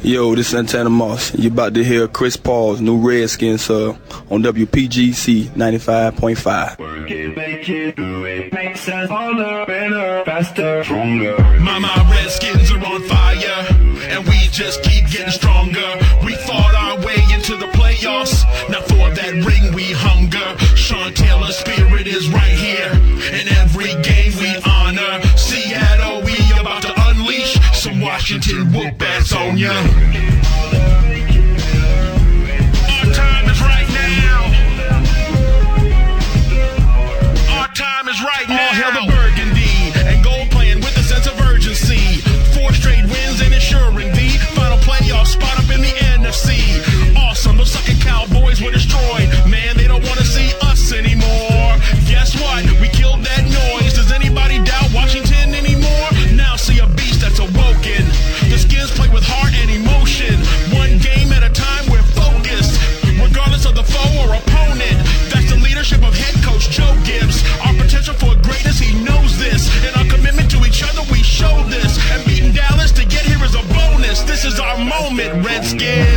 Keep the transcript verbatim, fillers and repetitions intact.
Yo, this is Santana Moss. You about to hear Chris Paul's new Redskins sub on W P G C ninety-five point five. Work it, make it, do it, makes us harder, better, faster, stronger. My, my Redskins are on fire, and we just keep getting stronger. We fought our way into the playoffs, now for that ring we hunger. Sean Taylor's spirit is right here, in every game we honor. Seattle, we about to unleash some Washington whoop-ass on ya. Our time is right now. Our time is right now. All hail the burgundy and gold playing with a sense of urgency. Four straight wins and ensuring the final playoff spot up in the N F C. Awesome, those sucking Cowboys were destroyed. Man, they don't want to see us anymore. Guess what? We killed that noise. Does anybody doubt Washington anymore? Now see a beast that's awoken. The Skins play with heart and emotion. One game at a time, we're focused, regardless of the foe or opponent. That's the leadership of head coach Joe Gibbs. Our potential for greatness, he knows this. And our commitment to each other, we show this. And beating Dallas to get here is a bonus. This is our moment, Redskins.